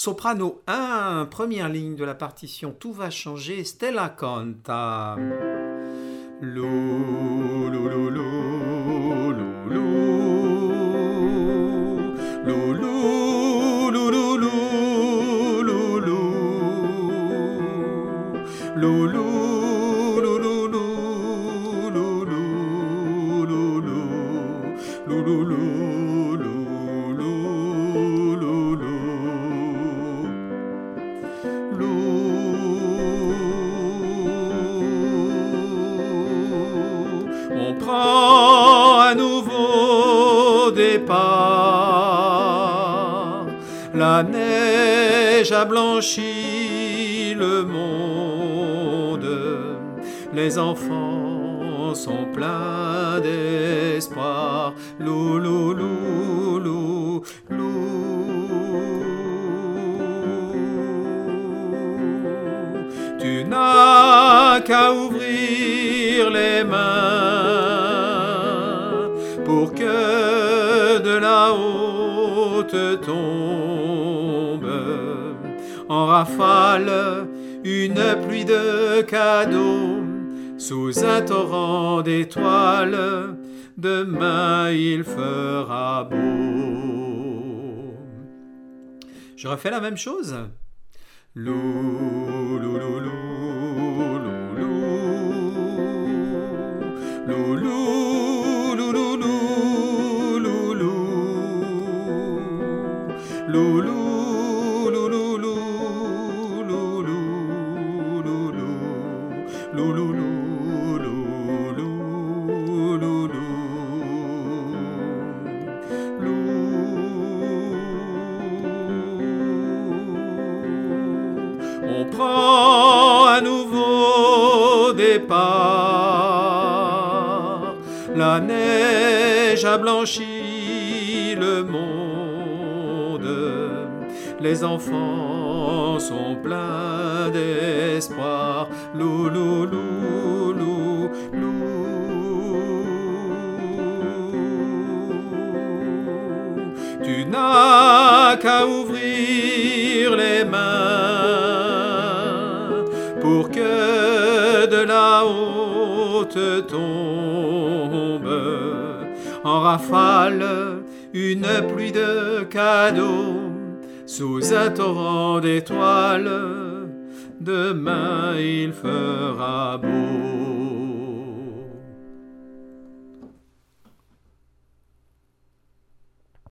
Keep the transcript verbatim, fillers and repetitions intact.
Soprano un, première ligne de la partition, tout va changer, Stella canta. Lou, lou, lou, lou, lou, lou, lou, lou, lou, lou, lou, lou, lou, lou. On prend un nouveau départ. La neige a blanchi le monde. Les enfants sont pleins d'espoir. Lou, lou, lou, lou, lou. Tu n'as qu'à ouvrir les mains pour que de là-haut te tombe en rafale une pluie de cadeaux sous un torrent d'étoiles. Demain il fera beau. Je refais la même chose. Lou, lou, lou, lou, lou, lou, lou, lou, lou, lou, lou, lou, lou, lou. On prend un nouveau départ. La neige a blanchi le monde. Les enfants sont pleins d'espoir. Lou, lou, lou, lou, lou. Tu n'as qu'à ouvrir les mains pour que de là-haut te tombe en rafale une pluie de cadeaux sous un torrent d'étoiles. Demain il fera beau.